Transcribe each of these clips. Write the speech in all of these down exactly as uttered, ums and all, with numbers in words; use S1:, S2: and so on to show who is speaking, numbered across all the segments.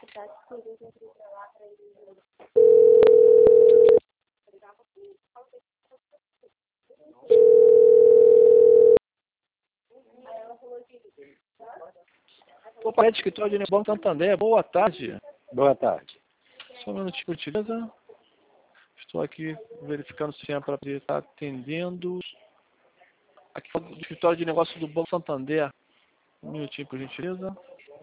S1: Opa, é de escritório de Banco Santander. Boa tarde.
S2: Boa tarde.
S1: Só um minutinho, por gentileza. Estou aqui verificando se é para poder estar atendendo. Aqui é do escritório de negócio do Banco Santander. Um minutinho, por gentileza.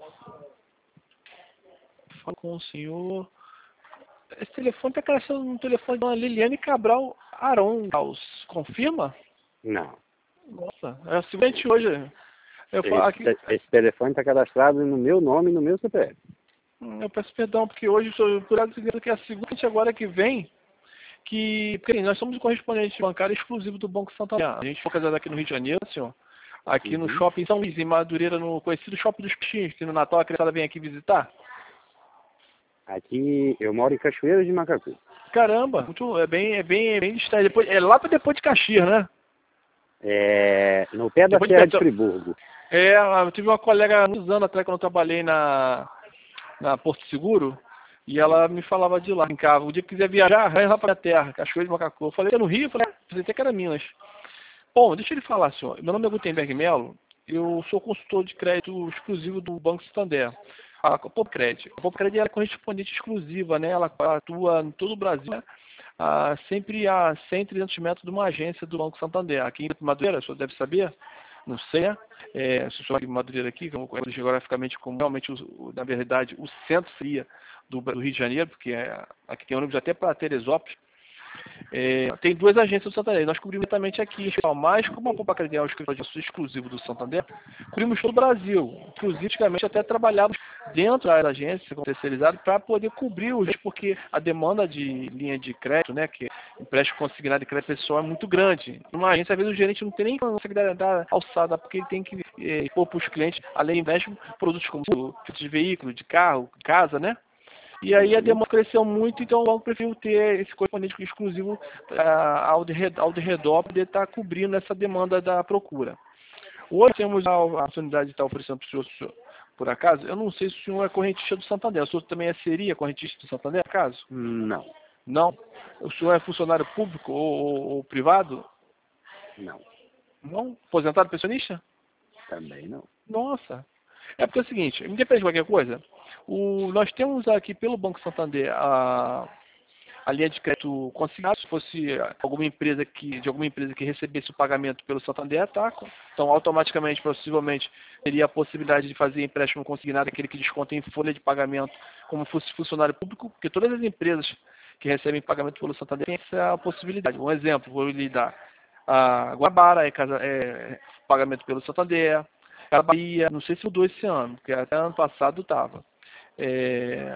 S1: Falo com o senhor. Esse telefone está crescendo no telefone da Liliane Cabral Aron. Confirma?
S2: Não.
S1: Nossa, é o seguinte hoje. Eu, falo aqui,
S2: Esse, esse telefone está cadastrado no meu nome e no meu C P F.
S1: eu peço perdão, porque hoje, por causa que é a segunda agora que vem, que porque, assim, nós somos o correspondente bancário exclusivo do Banco Santander. A gente foi casado aqui no Rio de Janeiro, senhor, aqui
S2: Uhum.
S1: no shopping São Luís, em Madureira, no conhecido Shopping dos Peixinhos, que no Natal a criançada vem aqui visitar.
S2: Aqui, eu moro em Cachoeira de Macacu.
S1: Caramba, muito, é bem, é bem, é bem distante. Depois, é lá para depois de Caxias, né?
S2: É, no pé da
S1: Depois
S2: Serra
S1: de
S2: de Friburgo.
S1: É, eu tive uma colega há uns anos atrás, quando eu trabalhei na, na Porto Seguro, e ela me falava de lá, em casa. O dia que quiser viajar, vai lá para a terra, Cachoeira de Macacu. Eu falei, é no Rio? Eu falei, pensei até que era Minas. Bom, deixa ele falar, senhor. Meu nome é Gutenberg Melo, eu sou consultor de crédito exclusivo do Banco Santander. A Popcred. A Popcred é correspondente exclusiva, né? Ela atua em todo o Brasil, né? Ah, sempre a cem, trezentos metros de uma agência do Banco Santander. Aqui em Madureira, o senhor deve saber, não sei, né? É, se o senhor é de Madureira aqui, que eu conheço geograficamente como realmente, o, na verdade, o centro seria do, do Rio de Janeiro, porque é, aqui tem ônibus até para Teresópolis. É, tem duas agências do Santander. Nós cobrimos diretamente aqui, em especial, mas como a Popcred é um escritório exclusivo do Santander, cobrimos todo o Brasil. Inclusive, antigamente até trabalhávamos dentro da agência terceirizada para poder cobrir os riscos, porque a demanda de linha de crédito, né, que empréstimo consignado de crédito pessoal é muito grande. Numa agência, às vezes o gerente não tem nem conseguido dar alçada, porque ele tem que é, impor para os clientes, além de empréstimo, produtos como de veículo, de carro, casa, né? E aí a demanda cresceu muito, então o banco preferiu ter esse correspondente exclusivo uh, ao, de redor, ao de redor para poder estar cobrindo essa demanda da procura. Hoje temos a, a oportunidade de estar oferecendo para o senhor, por acaso, eu não sei se o senhor é correntista do Santander, o senhor também seria correntista do Santander, por acaso?
S2: Não.
S1: Não? O senhor é funcionário público ou, ou, ou privado?
S2: Não.
S1: Não? Aposentado, pensionista?
S2: Também não.
S1: Nossa. É porque é o seguinte, independente de qualquer coisa, o, nós temos aqui pelo Banco Santander a, a linha de crédito consignado, se fosse alguma empresa que, de alguma empresa que recebesse o pagamento pelo Santander, tá? Então automaticamente, possivelmente, teria a possibilidade de fazer empréstimo consignado, aquele que desconta em folha de pagamento, como fosse funcionário público, porque todas as empresas que recebem pagamento pelo Santander têm essa possibilidade. Um exemplo, vou lhe dar. A Guabara é, casa, é pagamento pelo Santander. A Bahia, não sei se mudou esse ano, porque até ano passado estava. É,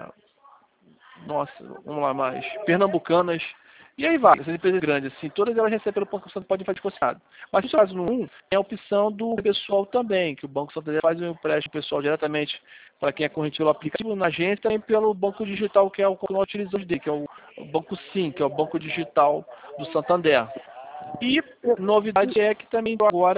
S1: nossa, vamos lá mais. Pernambucanas, e aí vai, essas empresas grandes, assim, todas elas recebem pelo Banco Santander, podem fazer consignado. Mas no caso no um, é a opção do pessoal também, que o Banco Santander faz um empréstimo pessoal diretamente para quem é corrente pelo aplicativo na agência, também pelo banco digital, que é o que nós utilizamos dele, que é o Banco Sim, que é o banco digital do Santander. E novidade é que também agora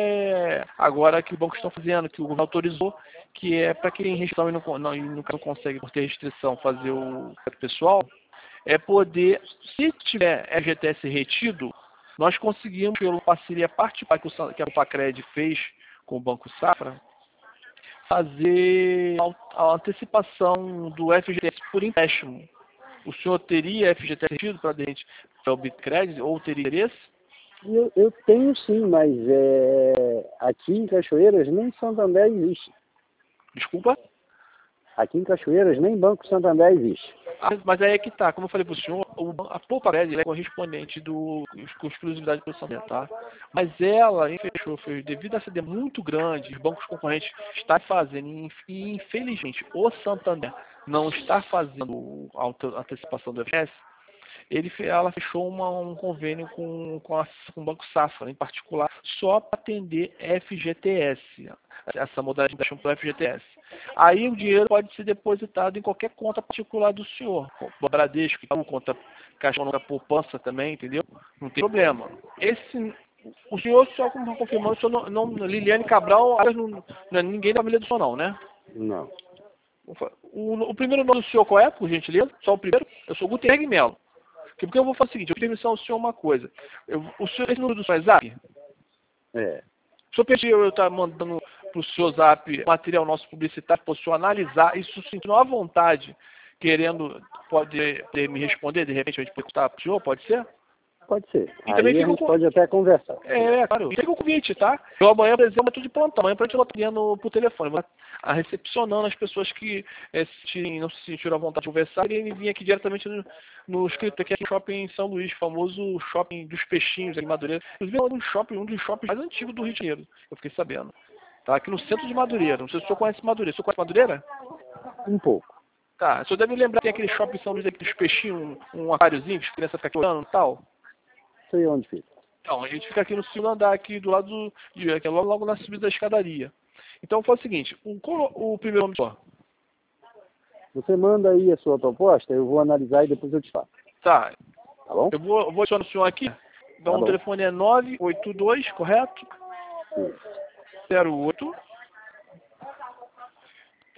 S1: é agora que o banco está fazendo, que o governo autorizou, que é para quem tem restrição e não, não, não consegue, por ter restrição, fazer o pessoal, é poder, se tiver F G T S retido, nós conseguimos, pela parceria particular que, o, que a Popcred fez com o Banco Safra, fazer a antecipação do F G T S por empréstimo. O senhor teria F G T S retido para dentro da Popcred ou teria interesse?
S2: Eu, eu tenho sim, mas é, aqui em Cachoeiras nem Santander existe.
S1: Desculpa?
S2: Aqui em Cachoeiras nem Banco Santander existe.
S1: Ah, mas aí é que tá, como eu falei para o senhor, o, a Popcred é correspondente do, com exclusividade do Santander, tá? Mas ela, fechou, foi devido a essa demanda muito grande, os bancos concorrentes estão fazendo, e infelizmente o Santander não está fazendo a antecipação do F G T S, ele, ela fechou uma, um convênio com, com, a, com o Banco Safra, em particular, só para atender F G T S, essa modalidade de para F G T S. Aí o dinheiro pode ser depositado em qualquer conta particular do senhor, Bradesco, conta Caixa Econômica Poupança também, entendeu? Não tem problema. Esse, o senhor, só como confirmando, o senhor não, não, Liliane Cabral, não, não é ninguém da família do senhor não, né?
S2: Não.
S1: O, o primeiro nome do senhor qual é, por gentileza? Só o primeiro? Eu sou Gutenberg Melo. Porque eu vou fazer o seguinte, eu pedi permissão ao senhor uma coisa. Eu, o senhor, esse número do senhor é zap?
S2: É.
S1: O senhor pediu eu estar mandando para o senhor zap material nosso publicitário para o senhor analisar, isso sentindo à vontade, querendo, pode, pode me responder, de repente a gente pode estar para o senhor, pode ser?
S2: Pode ser.
S1: E
S2: Aí
S1: também
S2: a
S1: fica
S2: gente
S1: com...
S2: pode até conversar.
S1: É, claro. E fica o convite, tá? Eu amanhã, por exemplo, eu tô de plantão. Amanhã pra gente estar ligando por telefone. Vou estar recepcionando as pessoas que é, se, não se sentiram à vontade de conversar e vir aqui diretamente no, no escritório, aqui no shopping São Luís, famoso shopping dos peixinhos em Madureira. Inclusive é um shopping, um dos shoppings mais antigos do Rio de Janeiro. Eu fiquei sabendo. Tá aqui no centro de Madureira. Não sei se o senhor conhece Madureira. O senhor conhece Madureira?
S2: Um pouco.
S1: Tá. O senhor deve lembrar que tem aquele shopping São Luís aqui dos peixinhos, um, um aquáriozinho que as crianças ficam aqui olhando e tal.
S2: Sei onde fica.
S1: Então, a gente fica aqui no segundo andar, aqui do lado do, de, que é logo, logo na subida da escadaria. Então, foi o seguinte, o, qual o primeiro nome do senhor?
S2: Você manda aí a sua proposta, eu vou analisar e depois eu te falo.
S1: Tá.
S2: Tá bom?
S1: Eu vou, eu vou adicionar o senhor aqui. Então,
S2: Tá
S1: o
S2: bom.
S1: telefone é nove oito dois, correto?
S2: Isso.
S1: zero oito